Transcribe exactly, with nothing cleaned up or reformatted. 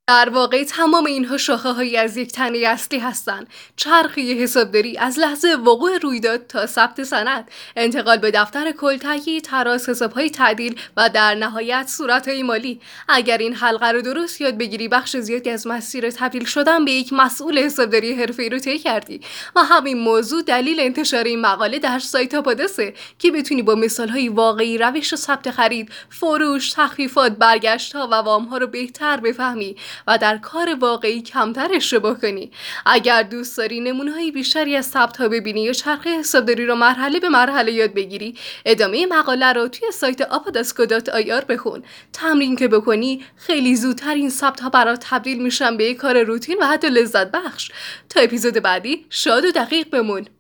در واقع تمام اینها شاخه‌هایی از یک تنه اصلی هستند. چرخه حسابداری از لحظه وقوع رویداد تا ثبت سند، انتقال به دفتر کل، تهیه تراز، حساب‌های تعدیل و در نهایت صورت‌های مالی. اگر این حلقه رو درست یاد بگیری، بخش زیادی از مسیر تبدیل شدن به یک مسئول حسابداری حرفه‌ای رو طی کردی. و همین موضوع دلیل انتشار این مقاله در سایت آپاداسه که بتونی با مثال‌های واقعی روش ثبت خرید، فروش، تخفیفات، برگشت‌ها و وام‌ها رو بهتر بفهمی و در کار واقعی کمتر اشتباه کنی. اگر دوست داری نمونه‌های بیشتری از ثبت‌ها ببینی یا چرخه حسابداری رو مرحله به مرحله یاد بگیری، ادامه مقاله رو توی سایت آپاداسکو دات آی آر بخون. تمرین که بکنی، خیلی زودتر این ثبت‌ها برات تبدیل میشن به یک کار روتین و حتی لذت بخش. تا اپیزود بعدی، شاد و دقیق بمون.